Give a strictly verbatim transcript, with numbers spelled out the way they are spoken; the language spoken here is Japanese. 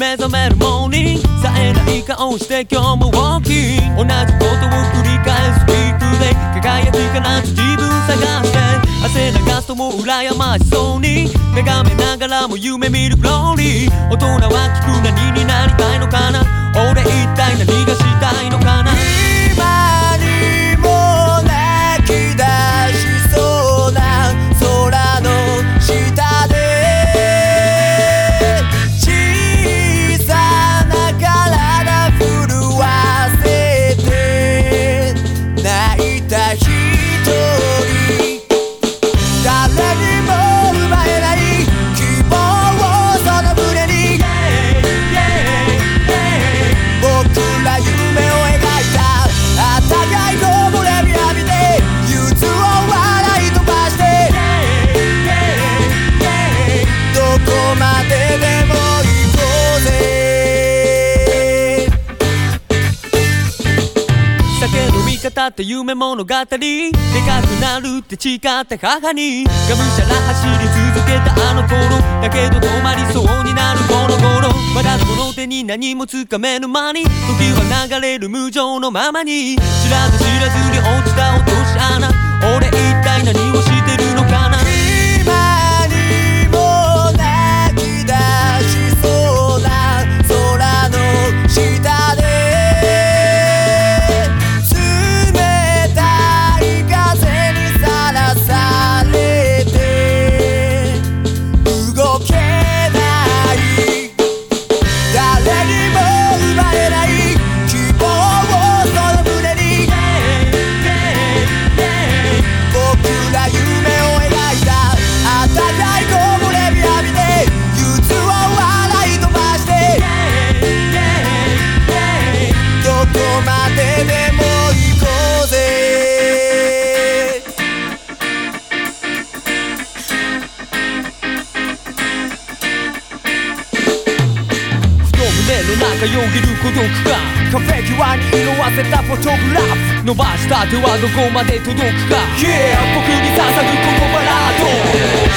目覚めるモーニング冴えない顔して今日もウォーキング同じことを繰り返すキープで輝きからず自分探して汗流すともう羨ましそうに眺めながらも夢見るグローリー大人は聞く何になりたいのかな俺一体何がしたいのかな今にも泣き出しそうな空の下で小さな体震わせて泣いた一人誰にも奪えない希望をその胸に僕ら夢を描いたあったかい木漏れ日浴びて憂鬱を笑い飛ばしてどこまででも行こうぜ酒飲み方って夢物語でかくなるって誓った母にがむしゃら走り続けたあの頃だけど止まりそうになるこの頃まだこの手に何もつかめぬ間に時は流れる無情のままに知らず知らずに落ちた落とし穴俺一体何をしてるのかな今にも泣き出しそうな空の下で冷たい風にさらされて動けない誰にも奪えない希望をその胸に僕ら夢を描いたあったかい木漏れ日浴びて憂鬱を笑い飛ばしてどこまででも行こうぜふと胸の中よぎる孤独感カフェ際に色あせたフォトグラフ伸ばした手はどこまで届くか Yeah 僕に捧ぐこのバラード